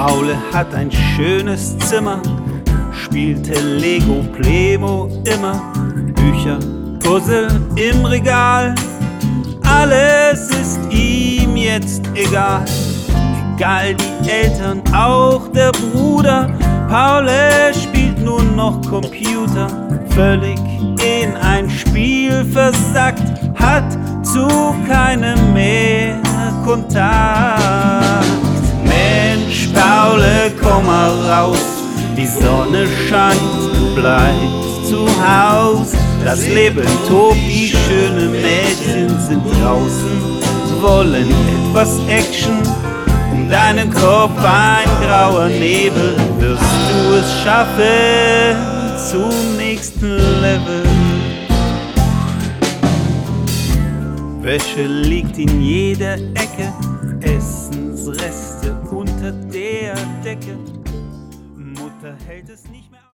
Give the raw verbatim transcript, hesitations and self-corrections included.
Paul hat ein schönes Zimmer, spielte Lego, Plemo immer, Bücher, Puzzle im Regal. Alles ist ihm jetzt egal, egal die Eltern, auch der Bruder. Paul spielt nur noch Computer, völlig in ein Spiel versackt, hat zu keinem mehr Kontakt. Mensch, Paul, komm mal raus, die Sonne scheint, du bleibst zu Haus. Das Leben tobt, die schönen Mädchen sind draußen, wollen etwas Action. Um deinen Kopf ein grauer Nebel, wirst du es schaffen zum nächsten Level. Wäsche liegt in jeder Ecke, Essensreste unter der Decke. Mutter hält es nicht mehr.